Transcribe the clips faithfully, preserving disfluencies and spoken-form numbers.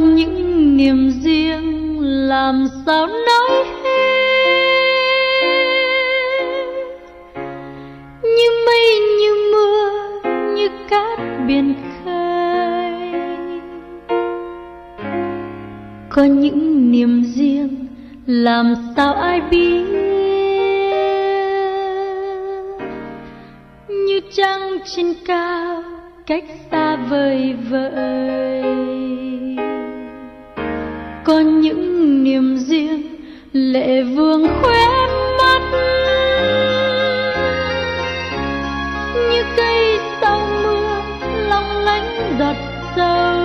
những niềm riêng làm sao nói hết, như mây như mưa như cát biển khơi. Có những niềm riêng làm sao ai biết, như trăng trên cao cách xa vời vợi. Có những niềm riêng lệ vương khóe mắt, như cây sau mưa long lánh giọt sâu.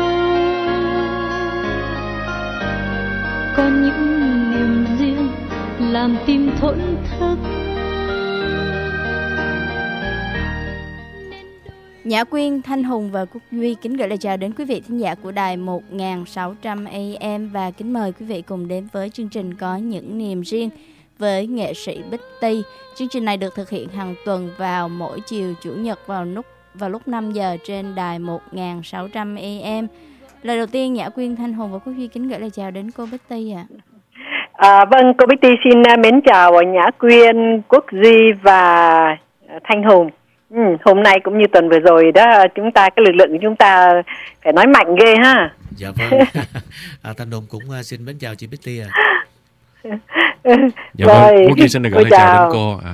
Có những niềm riêng làm tim thổn thức. Nhã Quyên, Thanh Hùng và Quốc Duy kính gửi lời chào đến quý vị thính giả của đài một nghìn sáu trăm A M và kính mời quý vị cùng đến với chương trình Có những niềm riêng với nghệ sĩ Bích Ti. Chương trình này được thực hiện hàng tuần vào mỗi chiều chủ nhật vào lúc vào lúc năm giờ trên đài một nghìn sáu trăm A M. Lời đầu tiên Nhã Quyên, Thanh Hùng và Quốc Duy kính gửi lời chào đến cô Bích Ti ạ. À. À, vâng, cô Bích Ti xin mến chào Nhã Quyên, Quốc Duy và Thanh Hùng. Ừ, hôm nay cũng như tuần vừa rồi đó, chúng ta cái lực lượng của chúng ta phải nói mạnh ghê ha. Dạ vâng. à, Thanh Hùng cũng uh, xin mến chào chị Bích Ti ạ. À. Dạ vâng, Quốc Duy xin được gửi lời chào đến cô. À.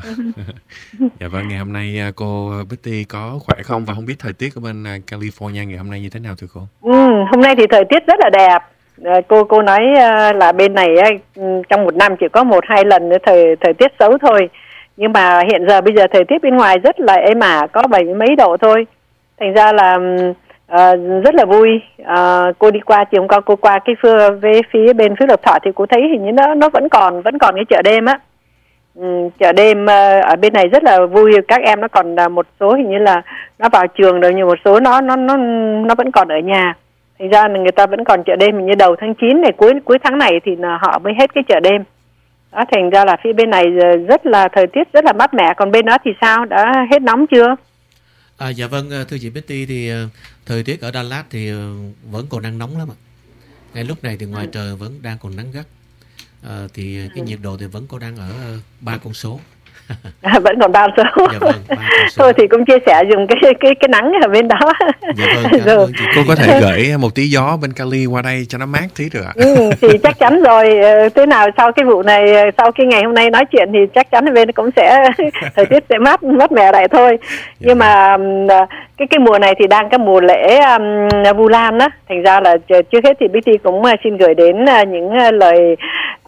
Dạ vâng, ngày hôm nay cô Bích Ti có khỏe không và không biết thời tiết ở bên California ngày hôm nay như thế nào thưa cô? Ừ, hôm nay thì thời tiết rất là đẹp. À, cô cô nói là bên này trong một năm chỉ có một hai lần thời thời tiết xấu thôi. Nhưng mà hiện giờ bây giờ thời tiết bên ngoài rất là êm ả, có bảy mấy độ thôi. Thành ra là uh, rất là vui. Uh, cô đi qua chiều hôm qua cô qua cái phía, về phía bên Phước Lộc Thọ thì cô thấy hình như nó nó vẫn còn vẫn còn cái chợ đêm á. Um, chợ đêm uh, ở bên này rất là vui. Các em nó còn uh, một số hình như là nó vào trường rồi, nhưng một số nó nó nó nó vẫn còn ở nhà. Thành ra là người ta vẫn còn chợ đêm, hình như đầu tháng chín này, cuối cuối tháng này thì họ mới hết cái chợ đêm. Đó, thành ra là phía bên này rất là thời tiết rất là mát mẻ. Còn bên đó thì sao, đã hết nóng chưa? À, dạ vâng, thưa chị Bích Ti thì thời tiết ở Dallas thì vẫn còn đang nóng lắm ạ. Ngay lúc này thì ngoài ừ. trời vẫn đang còn nắng gắt. À, thì cái nhiệt độ thì vẫn còn đang ở ba con số. À, vẫn còn ba số. Dạ vâng, ba con số. Thôi thì cũng chia sẻ dùng cái cái cái nắng ở bên đó. Dạ vâng, cảm ơn chị. Cô có thể gửi một tí gió bên Cali qua đây cho nó mát tí được ạ? Ừ, thì chắc chắn rồi. Thế nào sau cái vụ này, sau cái ngày hôm nay nói chuyện thì chắc chắn bên cũng sẽ thời tiết sẽ mát mát mẻ lại thôi. Dạ. Nhưng mà cái cái mùa này thì đang cái mùa lễ um, Vu Lan á, thành ra là trước hết thì Bích Ti cũng xin gửi đến những lời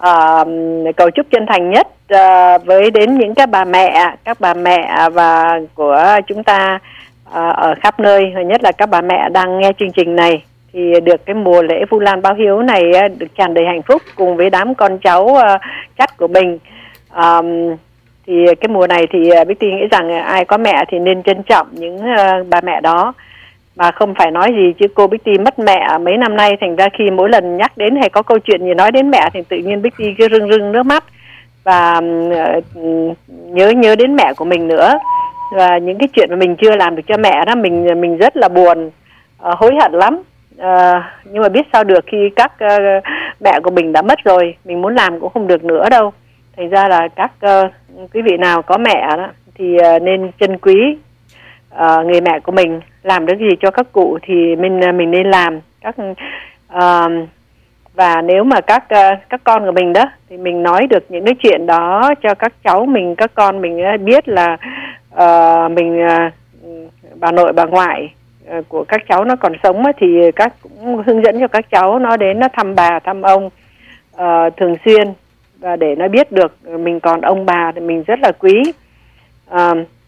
uh, cầu chúc chân thành nhất uh, với đến những các bà mẹ, các bà mẹ và của chúng ta uh, ở khắp nơi, nhất là các bà mẹ đang nghe chương trình này, thì được cái mùa lễ Vu Lan báo hiếu này uh, được tràn đầy hạnh phúc cùng với đám con cháu uh, chắt của mình. Um, thì cái mùa này thì uh, Bích Ti nghĩ rằng uh, ai có mẹ thì nên trân trọng những uh, bà mẹ đó. Mà không phải nói gì chứ cô Bích Ti mất mẹ mấy năm nay, thành ra khi mỗi lần nhắc đến hay có câu chuyện gì nói đến mẹ thì tự nhiên Bích Ti cứ rưng rưng nước mắt và uh, nhớ nhớ đến mẹ của mình nữa. Và những cái chuyện mà mình chưa làm được cho mẹ đó, mình mình rất là buồn, uh, hối hận lắm. Uh, nhưng mà biết sao được khi các uh, mẹ của mình đã mất rồi, mình muốn làm cũng không được nữa đâu. Thành ra là các uh, quý vị nào có mẹ đó thì uh, nên trân quý uh, người mẹ của mình. Làm được gì cho các cụ thì mình mình nên làm. Các uh, và nếu mà các uh, các con của mình đó thì mình nói được những cái chuyện đó cho các cháu mình, các con mình uh, biết là uh, mình uh, bà nội bà ngoại uh, của các cháu nó còn sống uh, thì các cũng hướng dẫn cho các cháu nó đến nó thăm bà thăm ông uh, thường xuyên, và để nó biết được mình còn ông bà thì mình rất là quý. Uh,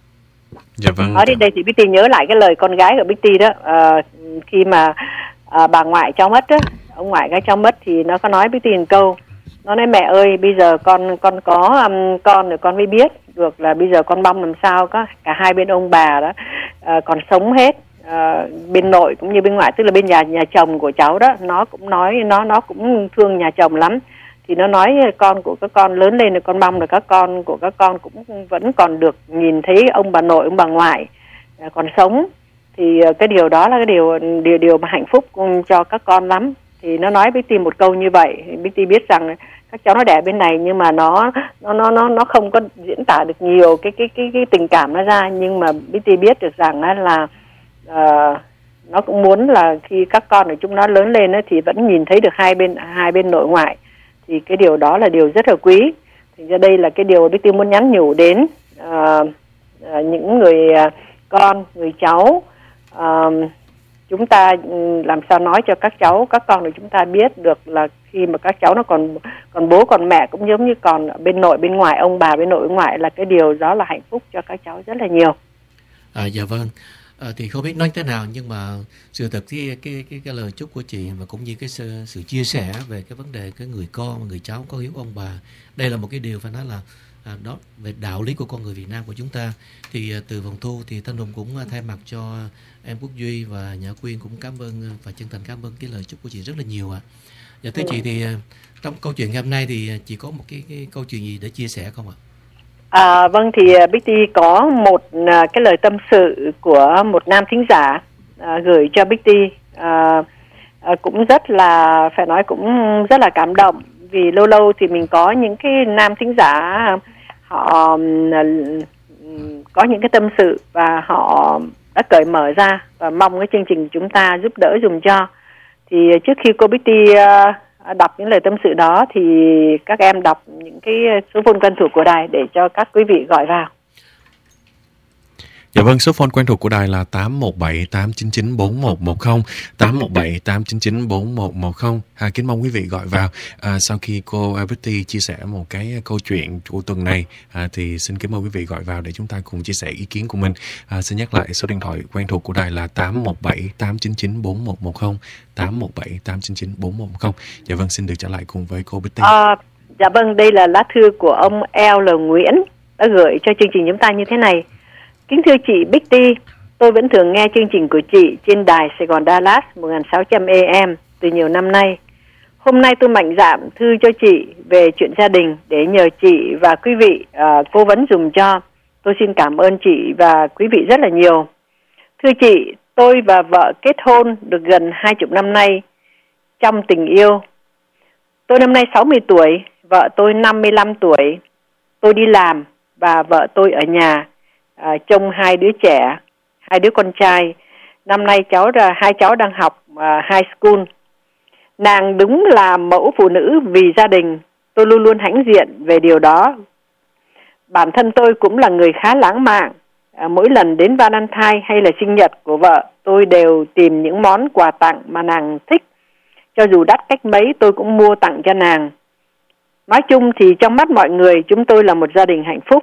Dạ vâng. Ở đến đây thì Bích Ti nhớ lại cái lời con gái của Bích Ti đó, à, khi mà à, bà ngoại cháu mất á, ông ngoại cái cháu mất thì nó có nói Bích Ti một câu, nó nói mẹ ơi bây giờ con con có um, con rồi con mới biết được là bây giờ con mong làm sao có cả hai bên ông bà đó à, còn sống hết, à, bên nội cũng như bên ngoại, tức là bên nhà nhà chồng của cháu đó, nó cũng nói nó nó cũng thương nhà chồng lắm. Thì nó nói con của các con lớn lên rồi, con mong là các con của các con cũng vẫn còn được nhìn thấy ông bà nội, ông bà ngoại còn sống. Thì cái điều đó là cái điều điều điều mà hạnh phúc cho các con lắm. thì nó nói Bích Ti một câu như vậy. Bích Ti biết rằng các cháu nó đẻ bên này nhưng mà nó nó nó nó nó không có diễn tả được nhiều cái cái cái cái tình cảm nó ra, nhưng mà Bích Ti biết được rằng là uh, nó cũng muốn là khi các con của chúng nó lớn lên ấy, thì vẫn nhìn thấy được hai bên hai bên nội ngoại, thì cái điều đó là điều rất là quý. Thì ra đây là cái điều Bích Ti muốn nhắn nhủ đến uh, uh, những người uh, con, người cháu. Uh, chúng ta làm sao nói cho các cháu, các con của chúng ta biết được là khi mà các cháu nó còn còn bố còn mẹ cũng giống như còn bên nội bên ngoài, ông bà bên nội bên ngoại, là cái điều đó là hạnh phúc cho các cháu rất là nhiều. À, dạ vâng. À, thì không biết nói thế nào, nhưng mà sự thật thì cái cái cái lời chúc của chị và cũng như cái sự, sự chia sẻ về cái vấn đề cái người con, người cháu có hiếu ông bà, đây là một cái điều phải nói là à, đó về đạo lý của con người Việt Nam của chúng ta. Thì à, từ vòng thu thì Thanh Hùng cũng à, thay mặt cho em Quốc Duy và Nhã Quyên cũng cảm ơn và chân thành cảm ơn cái lời chúc của chị rất là nhiều ạ. À. Dạ thưa ừ. chị, thì à, trong câu chuyện ngày hôm nay thì chị có một cái, cái câu chuyện gì để chia sẻ không ạ? À, vâng, thì Bích Ti có một à, cái lời tâm sự của một nam thính giả à, gửi cho Bích Ti, à, à, cũng rất là phải nói cũng rất là cảm động, vì lâu lâu thì mình có những cái nam thính giả họ à, có những cái tâm sự và họ đã cởi mở ra và mong cái chương trình chúng ta giúp đỡ dùm cho. Thì trước khi cô Bích Ti à, đọc những lời tâm sự đó thì các em đọc những cái số phone quen thuộc của đài để cho các quý vị gọi vào. Dạ vâng, số phone quen thuộc của đài là tám một bảy tám chín chín bốn một một không, tám một bảy tám chín chín bốn một một không. À, kính mong quý vị gọi vào. À, sau khi cô Bích Ti chia sẻ một cái câu chuyện của tuần này, à, thì xin kính mời quý vị gọi vào để chúng ta cùng chia sẻ ý kiến của mình. À, xin nhắc lại số điện thoại quen thuộc của đài là tám một bảy tám chín chín bốn một một không, tám một bảy tám chín chín bốn một một không. Dạ vâng, xin được trở lại cùng với cô Bích Ti. À, dạ vâng, đây là lá thư của ông L. Nguyễn đã gửi cho chương trình chúng ta như thế này. Kính thưa chị Bích Ti, tôi vẫn thường nghe chương trình của chị trên đài Sài Gòn Dallas một nghìn sáu trăm A M từ nhiều năm nay. Hôm nay tôi mạnh dạn thư cho chị về chuyện gia đình để nhờ chị và quý vị uh, cố vấn dùm cho. Tôi xin cảm ơn chị và quý vị rất là nhiều. Thưa chị, tôi và vợ kết hôn được gần hai mươi năm nay trong tình yêu. Tôi năm nay sáu mươi tuổi, vợ tôi năm mươi lăm tuổi. Tôi đi làm và vợ tôi ở nhà. À, trông hai đứa trẻ, hai đứa con trai. Năm nay cháu ra hai cháu đang học uh, high school. Nàng đúng là mẫu phụ nữ vì gia đình. Tôi luôn luôn hãnh diện về điều đó. Bản thân tôi cũng là người khá lãng mạn. À, mỗi lần đến Valentine hay là sinh nhật của vợ, tôi đều tìm những món quà tặng mà nàng thích. Cho dù đắt cách mấy tôi cũng mua tặng cho nàng. Nói chung thì trong mắt mọi người chúng tôi là một gia đình hạnh phúc.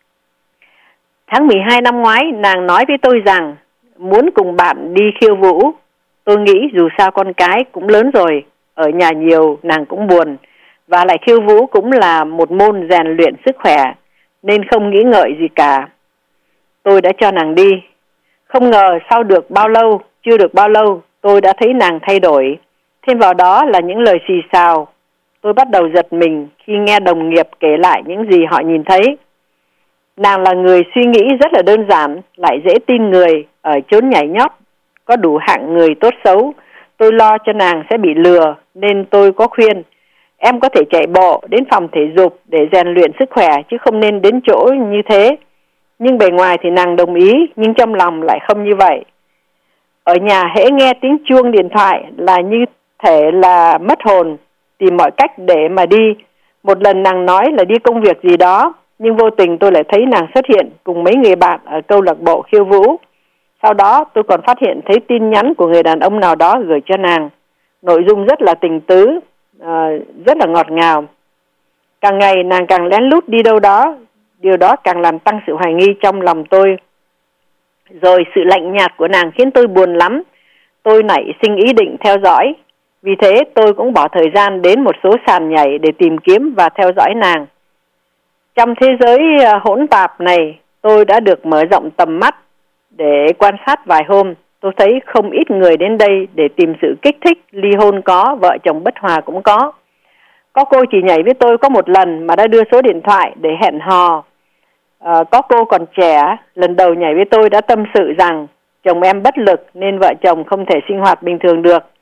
Tháng mười hai năm ngoái, nàng nói với tôi rằng muốn cùng bạn đi khiêu vũ. Tôi nghĩ dù sao con cái cũng lớn rồi, ở nhà nhiều nàng cũng buồn, và lại khiêu vũ cũng là một môn rèn luyện sức khỏe, nên không nghĩ ngợi gì cả. Tôi đã cho nàng đi. Không ngờ sau được bao lâu, chưa được bao lâu, tôi đã thấy nàng thay đổi. Thêm vào đó là những lời xì xào. Tôi bắt đầu giật mình khi nghe đồng nghiệp kể lại những gì họ nhìn thấy. Nàng là người suy nghĩ rất là đơn giản, lại dễ tin người, ở chốn nhảy nhót, có đủ hạng người tốt xấu. Tôi lo cho nàng sẽ bị lừa, nên tôi có khuyên, em có thể chạy bộ đến phòng thể dục để rèn luyện sức khỏe, chứ không nên đến chỗ như thế. Nhưng bề ngoài thì nàng đồng ý, nhưng trong lòng lại không như vậy. Ở nhà hễ nghe tiếng chuông điện thoại là như thể là mất hồn, tìm mọi cách để mà đi. Một lần nàng nói là đi công việc gì đó, nhưng vô tình tôi lại thấy nàng xuất hiện cùng mấy người bạn ở câu lạc bộ khiêu vũ. Sau đó tôi còn phát hiện thấy tin nhắn của người đàn ông nào đó gửi cho nàng. Nội dung rất là tình tứ, uh, rất là ngọt ngào. Càng ngày nàng càng lén lút đi đâu đó, điều đó càng làm tăng sự hoài nghi trong lòng tôi. Rồi sự lạnh nhạt của nàng khiến tôi buồn lắm. Tôi nảy sinh ý định theo dõi. Vì thế tôi cũng bỏ thời gian đến một số sàn nhảy để tìm kiếm và theo dõi nàng. Trong thế giới hỗn tạp này, tôi đã được mở rộng tầm mắt để quan sát vài hôm. Tôi thấy không ít người đến đây để tìm sự kích thích, ly hôn có, vợ chồng bất hòa cũng có. Có cô chỉ nhảy với tôi có một lần mà đã đưa số điện thoại để hẹn hò. À, có cô còn trẻ, lần đầu nhảy với tôi đã tâm sự rằng chồng em bất lực nên vợ chồng không thể sinh hoạt bình thường được.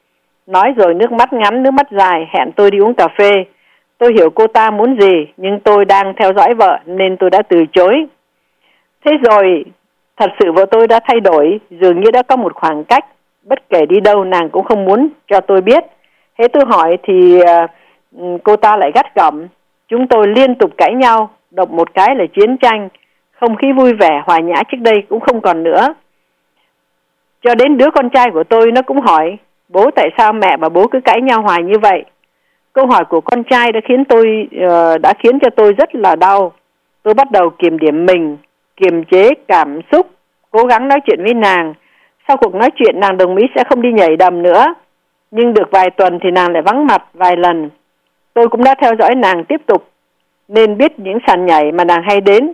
Nói rồi nước mắt ngắn, nước mắt dài, hẹn tôi đi uống cà phê. Tôi hiểu cô ta muốn gì, nhưng tôi đang theo dõi vợ nên tôi đã từ chối. Thế rồi, thật sự vợ tôi đã thay đổi, dường như đã có một khoảng cách. Bất kể đi đâu nàng cũng không muốn cho tôi biết. Thế tôi hỏi thì uh, cô ta lại gắt gỏng. Chúng tôi liên tục cãi nhau, động một cái là chiến tranh. Không khí vui vẻ, hòa nhã trước đây cũng không còn nữa. Cho đến đứa con trai của tôi nó cũng hỏi, bố tại sao mẹ và bố cứ cãi nhau hoài như vậy? Câu hỏi của con trai đã khiến tôi uh, đã khiến cho tôi rất là đau. Tôi bắt đầu kiềm điểm mình, kiềm chế cảm xúc, cố gắng nói chuyện với nàng. Sau cuộc nói chuyện nàng đồng ý sẽ không đi nhảy đầm nữa. Nhưng được vài tuần thì nàng lại vắng mặt vài lần. Tôi cũng đã theo dõi nàng tiếp tục, nên biết những sàn nhảy mà nàng hay đến.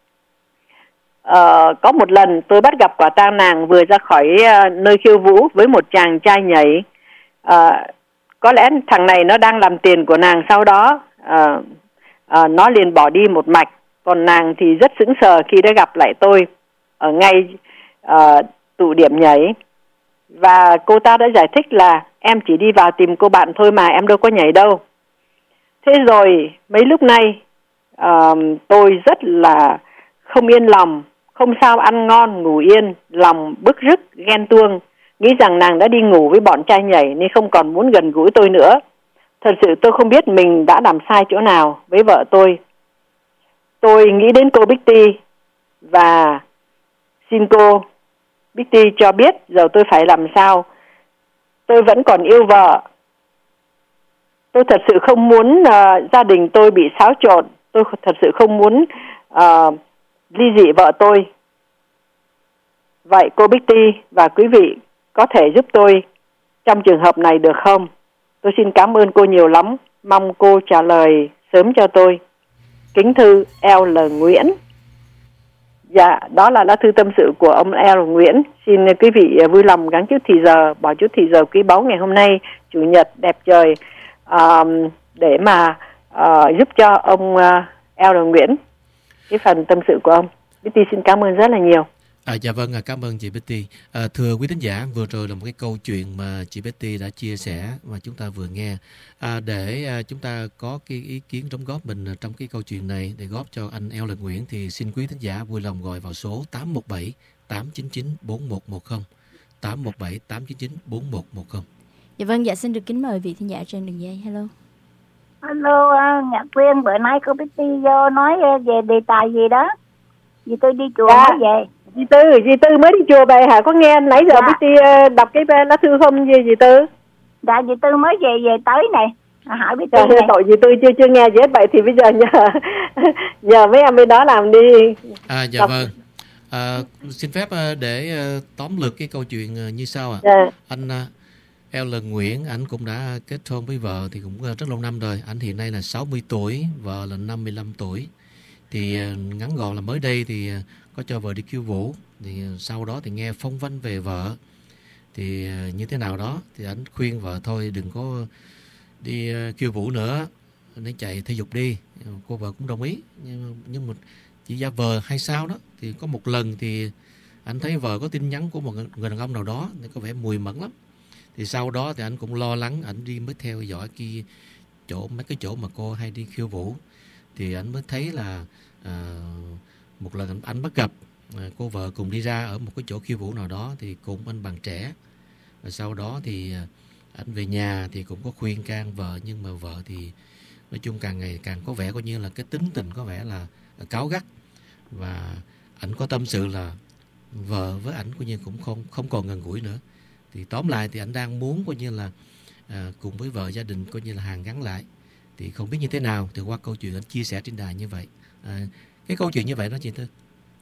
Ờ, có một lần tôi bắt gặp quả tang nàng vừa ra khỏi uh, nơi khiêu vũ với một chàng trai nhảy. Uh, có lẽ thằng này nó đang làm tiền của nàng. Sau đó uh, uh, nó liền bỏ đi một mạch. Còn nàng thì rất sững sờ khi đã gặp lại tôi ở ngay uh, tụ điểm nhảy. Và cô ta đã giải thích là em chỉ đi vào tìm cô bạn thôi mà, em đâu có nhảy đâu. Thế rồi mấy lúc này uh, tôi rất là không yên lòng, không sao ăn ngon ngủ yên, lòng bức rứt ghen tuông, nghĩ rằng nàng đã đi ngủ với bọn trai nhảy nên không còn muốn gần gũi tôi nữa. Thật sự tôi không biết mình đã làm sai chỗ nào với vợ tôi. Tôi nghĩ đến cô Bitty và xin cô Bitty cho biết giờ tôi phải làm sao. Tôi vẫn còn yêu vợ. Tôi thật sự không muốn uh, gia đình tôi bị xáo trộn. Tôi thật sự không muốn uh, ly dị vợ tôi. Vậy cô Bitty và quý vị có thể giúp tôi trong trường hợp này được không? Tôi xin cảm ơn cô nhiều lắm. Mong cô trả lời sớm cho tôi. Kính thư L. Nguyễn. Dạ, đó là lá thư tâm sự của ông L. Nguyễn. Xin quý vị vui lòng gắng chút thì giờ, bỏ chút thì giờ quý báu ngày hôm nay, Chủ nhật đẹp trời, uh, để mà uh, giúp cho ông uh, L. Nguyễn cái phần tâm sự của ông. Bitty xin cảm ơn rất là nhiều. À, dạ vâng, cảm ơn chị Bitty. À, thưa quý thính giả, vừa rồi là một cái câu chuyện mà chị Bitty đã chia sẻ mà chúng ta vừa nghe. À, để à, chúng ta có cái ý kiến đóng góp mình trong cái câu chuyện này để góp cho anh L. Nguyễn thì xin quý thính giả vui lòng gọi vào số tám một bảy tám chín chín bốn một một không, tám một bảy tám chín chín bốn một một không. Dạ vâng, dạ xin được kính mời vị thính giả trên đường dây. Hello. Hello, uh, Nhật Quyên, bữa nay cô Bitty vô nói về đề tài gì đó. Vì tôi đi chùa dạ. mới về. Dì Tư, dì Tư mới đi chùa về hả? Có nghe nãy giờ dạ. Bitty đọc cái lá thư không gì dì Tư? Dạ, dì Tư mới về về tới này. Hỏi Bitty dạ, này. Tội dì Tư chưa chưa nghe gì hết. Vậy thì bây giờ nhờ nhờ mấy em bên đó làm đi. À dạ đọc. Vâng. À, xin phép để tóm lược cái câu chuyện như sau ạ. À. Dạ. Anh L. Nguyễn, anh cũng đã kết hôn với vợ thì cũng rất lâu năm rồi. Anh hiện nay là sáu mươi tuổi, vợ là năm mươi lăm tuổi. Thì ngắn gọn là mới đây thì có cho vợ đi khiêu vũ. Thì sau đó thì nghe phong vân về vợ. Thì như thế nào đó thì anh khuyên vợ thôi đừng có đi khiêu vũ nữa, nên chạy thể dục đi. Cô vợ cũng đồng ý. Nhưng, nhưng mà chỉ giả vờ hay sao đó. Thì có một lần thì anh thấy vợ có tin nhắn của một người đàn ông nào đó, nên có vẻ mùi mẫn lắm. Thì sau đó thì anh cũng lo lắng, anh đi mới theo dõi cái chỗ mấy cái chỗ mà cô hay đi khiêu vũ. Thì anh mới thấy là à, một lần anh, anh bắt gặp à, cô vợ cùng đi ra ở một cái chỗ khiêu vũ nào đó thì cùng anh bạn trẻ. Và sau đó thì à, anh về nhà thì cũng có khuyên can vợ, nhưng mà vợ thì nói chung càng ngày càng có vẻ coi như là cái tính tình có vẻ là, là cáu gắt. Và anh có tâm sự là vợ với ảnh coi như cũng không không còn gần gũi nữa. Thì tóm lại thì anh đang muốn coi như là à, cùng với vợ gia đình coi như là hàn gắn lại. Thì không biết như thế nào thì qua câu chuyện anh chia sẻ trên đài như vậy. À, cái câu chuyện như vậy đó chị Tư.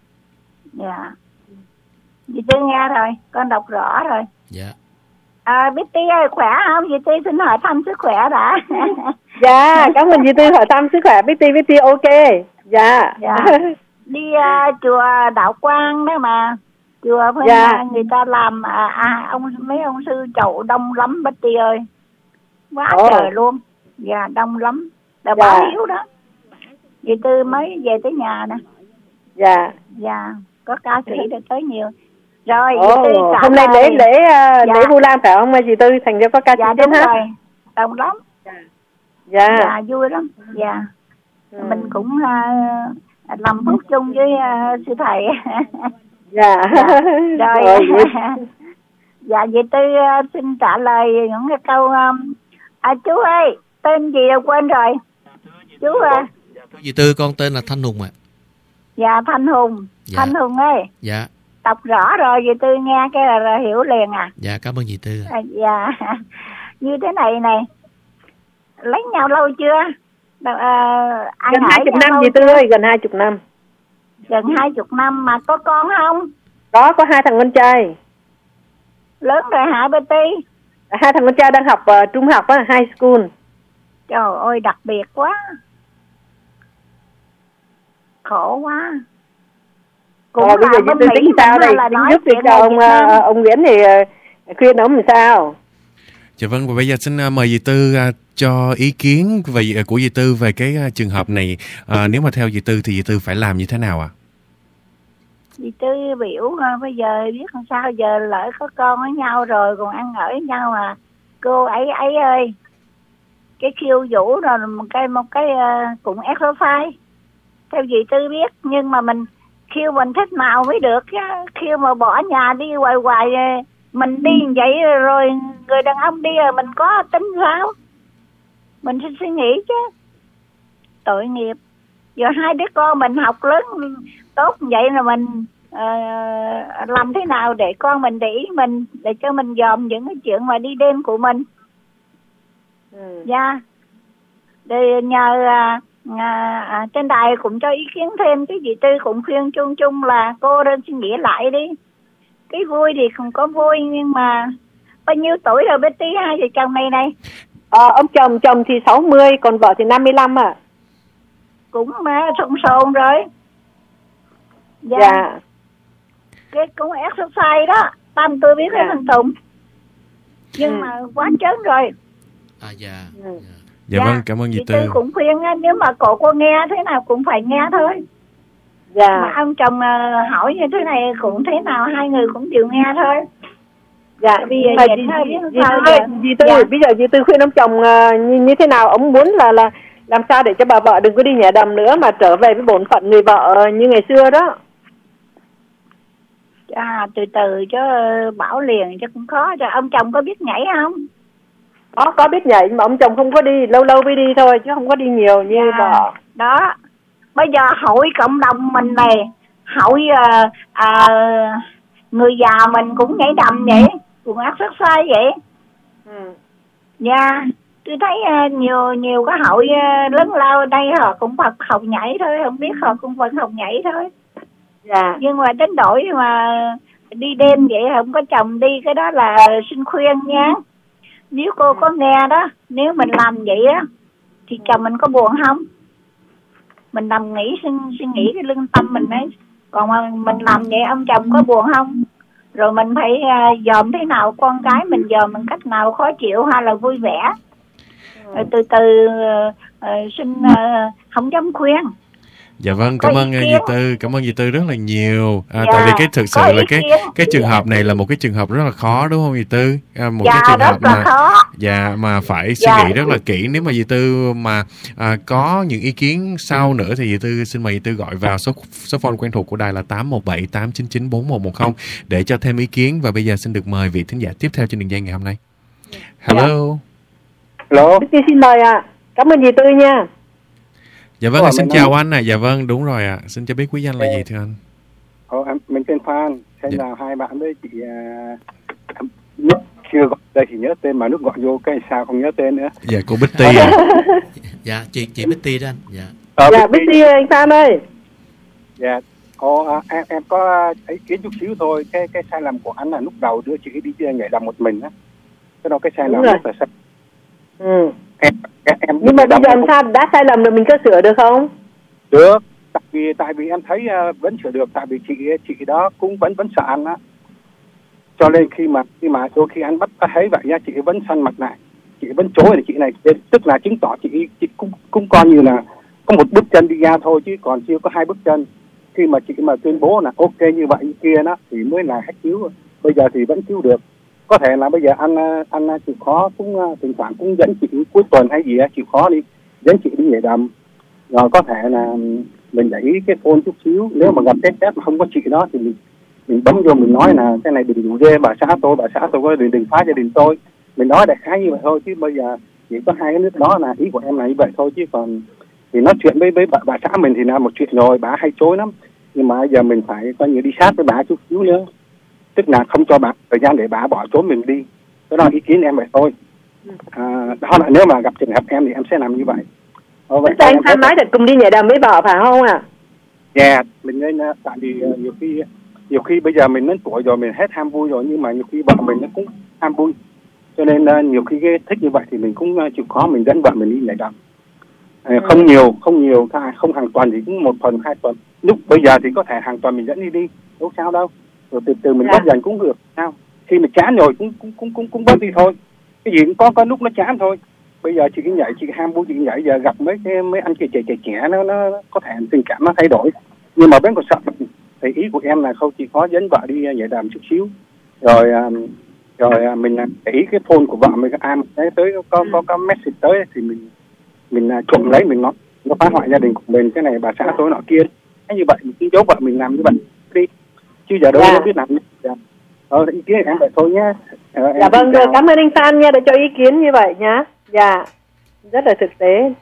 Dạ. Dì Tư nghe rồi, con đọc rõ rồi. Dạ. À, Bitty ơi, khỏe không? Dì Tư xin hỏi thăm sức khỏe đã. Dạ, cảm ơn dì Tư hỏi thăm sức khỏe. Bitty, Bitty ok. Dạ. Dạ. Đi uh, chùa Đạo Quang đó mà. Chùa phải dạ. người ta làm à, à, ông mấy ông sư chậu đông lắm Bitty ơi. Quá Ồ. trời luôn. Dạ, đông lắm. Là dạ. báo hiếu đó. Dì Tư mới về tới nhà nè. Dạ. Dạ, có ca sĩ được tới nhiều. Rồi Ồ, dì Tư trả hôm nay lời. lễ lễ uh, Dạ. lễ Vu Lan phải không dì Tư, thành ra có ca Dạ sĩ đến đúng hát. rồi, đông lắm. Dạ. Dạ vui lắm. Dạ. Ừ. Mình cũng uh, làm phúc chung với uh, sư thầy. Dạ. Dạ. Rồi. Rồi, vậy- Dạ dì Tư uh, xin trả lời những cái câu um, à, chú ơi, tên gì đâu quên rồi. Chú à. Dì Tư, con tên là Thanh Hùng ạ. Dạ Thanh Hùng. Dạ. Thanh Hùng ơi, Dạ. đọc rõ rồi dì Tư nghe cái là, là hiểu liền à. Dạ, cảm ơn dì Tư. À, dạ. Như thế này này, lấy nhau lâu chưa? À, ăn gần ở hai chục nhau năm lâu dì Tư chưa? ơi, gần hai chục năm. Gần hai chục năm mà có con không? Đó, có hai thằng con trai. Lớn rồi hả Betty? Hai thằng con trai đang học uh, trung học á, high school. Trời ơi đặc biệt quá. Khổ quá. Cũng Rồi bây giờ là dì bên Tư Mỹ tính sao mình đây? là Tính nói giúp đi chuyện cho người ông Việt Nam. uh, ông Nguyễn thì uh, khuyên ông làm sao? Dạ vâng, và bây giờ xin à, mời dì Tư à, cho ý kiến về của dì Tư về cái à, trường hợp này. À, nếu mà theo dì Tư thì dì Tư phải làm như thế nào ạ? Dì Tư biểu à, bây giờ biết làm sao, giờ lỡ có con với nhau rồi còn ăn ở với nhau à. Cô ấy ấy ơi, cái khiêu vũ rồi một cái một cái uh, cũng exercise theo dì Tư biết, nhưng mà mình khiêu mình thích nào mới được chứ. Khiêu mà bỏ nhà đi hoài hoài, mình đi như vậy rồi người đàn ông đi rồi mình có tính sao? Mình phải suy nghĩ chứ. Tội nghiệp. Giờ hai đứa con mình học lớn tốt như vậy là mình uh, làm thế nào để con mình để ý mình, để cho mình dòm những cái chuyện mà đi đêm của mình. Ừ. Dạ. Để nhờ à, à, à, trên đài cũng cho ý kiến thêm, cái dì Tư cũng khuyên chung chung là cô nên suy nghĩ lại đi. Cái vui thì không có vui, nhưng mà bao nhiêu tuổi rồi Betty hai vợ chồng này này? Ờ, ông chồng chồng thì sáu mươi, còn vợ thì năm mươi lăm à. Cũng mà sồn sồn rồi. Dạ. Dạ. Cái cũng exercise đó, Tâm tôi biết cái Dạ. thằng Tùng. Nhưng Ừ. mà quá chớn rồi. À dạ. Ừ. Dạ. Dạ, vâng, cảm ơn dì Tư. Tư cũng khuyên á, nếu mà cổ cô nghe thế nào cũng phải nghe thôi. Dạ. Mà ông chồng uh, hỏi như thế này cũng thế nào hai người cũng chịu nghe thôi. Dạ. Bây giờ Mà dệt dì, thôi, dì, biết dì, sao Tư, giờ. dì Tư, Dạ. bây giờ dì Tư khuyên ông chồng uh, như, như thế nào? Ông muốn là là làm sao để cho bà vợ đừng có đi nhả đầm nữa mà trở về với bổn phận người vợ như ngày xưa đó. À, từ từ chứ bảo liền chứ cũng khó. Rồi ông chồng có biết nhảy không? Có, có biết nhảy mà ông chồng không có đi, lâu lâu mới đi thôi chứ không có đi nhiều như À, vợ. đó. Bây giờ hội cộng đồng mình này, hội à, à, người già mình cũng nhảy đầm vậy, cũng exercise vậy. Ừ. Dạ, tôi thấy uh, nhiều nhiều cái hội uh, lớn lao ở đây họ cũng học học nhảy thôi, không biết họ cũng vẫn học nhảy thôi. Dạ. Nhưng mà đến đổi mà đi đêm vậy không có chồng đi, cái đó là xin khuyên nha. Nếu cô có nghe đó, nếu mình làm vậy á thì chồng mình có buồn không? Mình nằm nghĩ suy, suy nghĩ cái lương tâm mình ấy. Còn mà mình làm vậy ông chồng có buồn không? Rồi mình phải uh, dòm thế nào con cái mình, dòm bằng cách nào khó chịu hay là vui vẻ. Rồi từ từ uh, uh, xin uh, không dám khuyên. Dạ vâng, Có cảm ý ơn kiến. dì Tư, cảm ơn dì Tư rất là nhiều. À, Dạ, tại vì cái thực sự có ý là cái kiến. cái trường hợp này là một cái trường hợp rất là khó đúng không dì Tư? À, một Dạ cái trường rất hợp là mà khó. dạ mà phải suy Dạ. nghĩ rất là kỹ. Nếu mà dì Tư mà à, có những ý kiến sau nữa thì dì Tư xin mời dì Tư gọi vào số số phone quen thuộc của đài là tám một bảy tám chín chín bốn một một không để cho thêm ý kiến. Và bây giờ xin được mời vị thính giả tiếp theo trên đường dây ngày hôm nay. Hello. Hello. Bích Chi xin mời ạ. À. Cảm ơn dì Tư nha. Dạ vâng, Ủa, xin mình chào nói- anh ạ. À. Dạ vâng, đúng rồi ạ. À. Xin cho biết quý danh là gì thưa anh? Ồ, em, mình tên Phan. Xem Dạ. nào hai bạn với chị uh, nhất chưa gọi đây thì nhớ tên, mà lúc gọi vô cái sao không nhớ tên nữa. Dạ, cô Bích Ti ạ. Dạ, chị chị Betty đó anh. Dạ. Ờ, Dạ, Bích Bích Ti. Chi anh Phan ơi. Dạ. Ồ, à, em em có ý kiến chút xíu thôi. Cái cái sai lầm của anh là lúc đầu đưa chị đi chơi nhảy đầm một mình á. Cái đó cái sai Đúng lầm rồi. rất là sai. Ừ. Em, em, em Nhưng mà nhảy bây đầm giờ em làm không sao đã sai lầm rồi mình có sửa được không? được. Tại vì tại vì em thấy uh, vẫn sửa được, tại vì chị chị đó cũng vẫn vẫn sợ anh á. Cho nên khi mà khi mà đôi khi anh bắt thấy vậy nha, chị vẫn săn mặt lại, chị vẫn chối là chị này, tức là chứng tỏ chị chị cũng cũng coi như là có một bước chân đi ra thôi chứ còn chưa có hai bước chân. khi mà chị mà tuyên bố là ok như vậy như kia đó thì mới là hết cứu. Bây giờ thì vẫn cứu được. Có thể là bây giờ anh anh chịu khó cũng thỉnh thoảng cũng dẫn chị cuối tuần hay gì á, chịu khó đi dẫn chị đi nhảy đầm, rồi có thể là mình để ý cái phone chút xíu. Nếu mà gặp test test mà không có chị đó thì mình mình bấm vô mình nói là cái này đừng rủ dê bà xã tôi, bà xã tôi có đừng đừng phá gia đình tôi. Mình nói đại khái như vậy thôi, chứ bây giờ chỉ có hai cái nước đó là ý của em là như vậy thôi, chứ còn thì nói chuyện với với bà, bà xã mình thì là một chuyện rồi, bà hay chối lắm. Nhưng mà giờ mình phải coi như đi sát với bà chút xíu nữa, tức là không cho bà thời gian để bà bỏ trốn mình đi. Đó là ý kiến em vậy thôi. À, đó là nếu mà gặp trường hợp em thì em sẽ làm như vậy. Ờ, vậy anh Phan nói là cùng đi nhảy đầm với vợ phải không ạ? Dạ, yeah, mình nên tại vì uh, nhiều khi nhiều khi bây giờ mình đến tuổi rồi, mình hết ham vui rồi, nhưng mà nhiều khi vợ mình nó cũng ham vui, cho nên uh, nhiều khi cái thích như vậy thì mình cũng uh, chịu khó mình dẫn vợ mình đi nhảy đầm. Uh, ừ. Không nhiều, không nhiều, không hàng tuần thì cũng một tuần, hai tuần. Lúc bây giờ thì có thể hàng tuần mình dẫn đi đi, đâu sao đâu. Rồi từ từ mình bớt dần cũng được, sao? Khi mà chán rồi cũng cũng cũng cũng cũng bớt đi thôi. Cái gì cũng có có lúc nó chán thôi. Bây giờ chị cứ nhảy, chị ham vui chị nhảy, giờ gặp mấy cái mấy anh trẻ trẻ trẻ trẻ nó nó có thể tình cảm nó thay đổi. Nhưng mà vẫn còn sợ. Thì ý của em là không chỉ có dẫn vợ đi nhảy đầm chút xíu, rồi rồi mình để ý cái phone của vợ mình, ai mà tới có có có message tới thì mình mình trộm lấy, mình nói nó phá hoại gia đình của mình, cái này bà xã tôi nọ kia. Thế như vậy mình cứ giấu vợ mình làm như vậy đi, chứ giờ đâu có biết làm như vậy. Ờ, ý kiến em vậy thôi nhé. Ờ, dạ vâng, được, cảm ơn anh Phan nha đã cho ý kiến như vậy nhá. Dạ, rất là thực tế.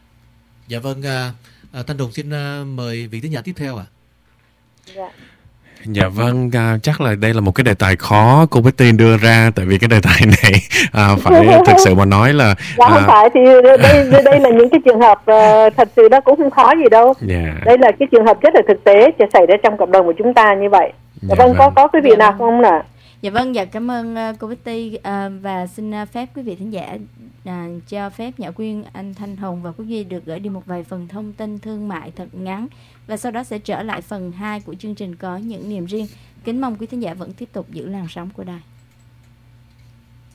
Dạ vâng, à, à, Thanh Hùng xin à, mời vị thính giả tiếp theo ạ. À. Dạ. Dạ vâng, à, chắc là đây là một cái đề tài khó cô Betty đưa ra, tại vì cái đề tài này à, phải thực sự mà nói là dạ à, không phải thì đây đây là những cái trường hợp uh, thật sự đó cũng không khó gì đâu. Yeah. Đây là cái trường hợp rất là thực tế sẽ xảy ra trong cộng đồng của chúng ta như vậy. Dạ, dạ vâng, vâng, có có quý vị dạ nào vâng. không ạ? Dạ vâng, dạ cảm ơn uh, cô Betty uh, và xin uh, phép quý vị thính giả uh, cho phép Nhã Quyên, anh Thanh Hùng và Quốc Duy được gửi đi một vài phần thông tin thương mại thật ngắn, và sau đó sẽ trở lại phần hai của chương trình Có Những Niềm Riêng. Kính mong quý thính giả vẫn tiếp tục giữ làn sóng của đài.